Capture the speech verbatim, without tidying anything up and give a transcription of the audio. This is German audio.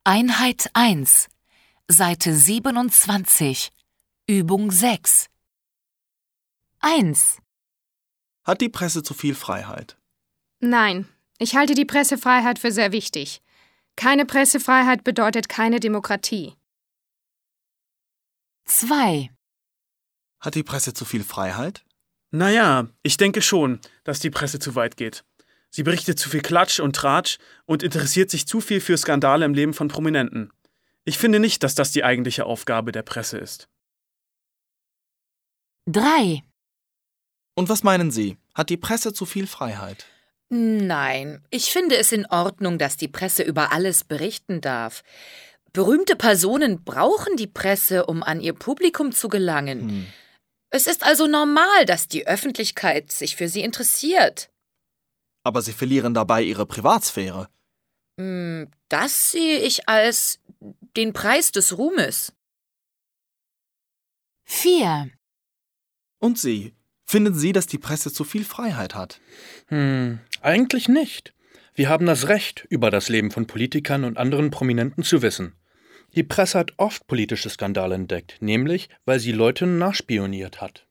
Einheit eins, Seite siebenundzwanzig, Übung sechs. eins. Hat die Presse zu viel Freiheit? Nein, ich halte die Pressefreiheit für sehr wichtig. Keine Pressefreiheit bedeutet keine Demokratie. zwei. Hat die Presse zu viel Freiheit? Naja, ich denke schon, dass die Presse zu weit geht. Sie berichtet zu viel Klatsch und Tratsch und interessiert sich zu viel für Skandale im Leben von Prominenten. Ich finde nicht, dass das die eigentliche Aufgabe der Presse ist. drei. Und was meinen Sie? Hat die Presse zu viel Freiheit? Nein, ich finde es in Ordnung, dass die Presse über alles berichten darf. Berühmte Personen brauchen die Presse, um an ihr Publikum zu gelangen. Hm. Es ist also normal, dass die Öffentlichkeit sich für sie interessiert. Aber sie verlieren dabei ihre Privatsphäre. Hm, Das sehe ich als den Preis des Ruhmes. vier. Und Sie? Finden Sie, dass die Presse zu viel Freiheit hat? Hm, eigentlich nicht. Wir haben das Recht, über das Leben von Politikern und anderen Prominenten zu wissen. Die Presse hat oft politische Skandale entdeckt, nämlich weil sie Leute nachspioniert hat.